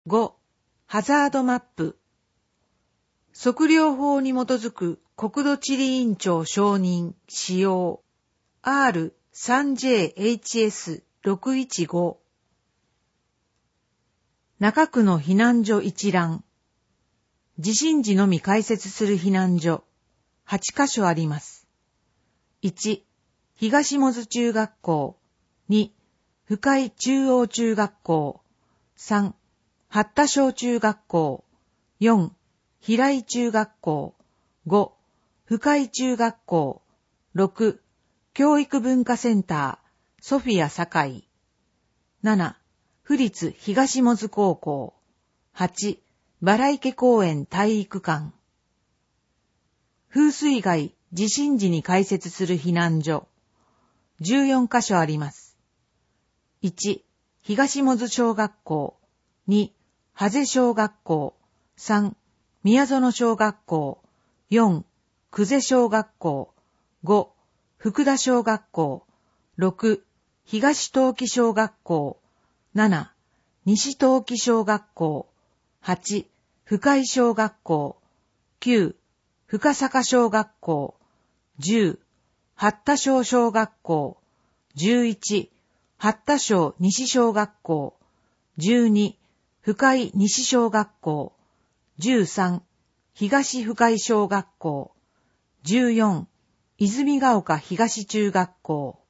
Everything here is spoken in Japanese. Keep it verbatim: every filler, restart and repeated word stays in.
ご. ハザードマップ。測量法に基づく国土地理院長承認使用 アールスリージェーエイチエスろくいちご。中区の避難所一覧。地震時のみ開設する避難所はちカ所あります。いち. 東百舌中学校。に. 深井中央中学校。さん. 八田小中学校。よん. 平井中学校。ご. 深井中学校。ろく. 教育文化センターソフィア堺。なな. 府立東百舌高校。はち. バラ池公園体育館。風水害、地震時に開設する避難所。じゅうよんカ所あります。いち. 東百舌小学校。に. 羽瀬小学校。さん. 宮園小学校。よん. 久世小学校。ご. 福田小学校。ろく. 東東木小学校。なな. 西東木小学校。はち. 深井小学校。きゅう. 深坂小学校。じゅう. 八田小小学校。じゅういち. 八田小西小学校。じゅうに. 深井西小学校。じゅうさん. 東深井小学校。じゅうよん. 泉ヶ丘東中学校。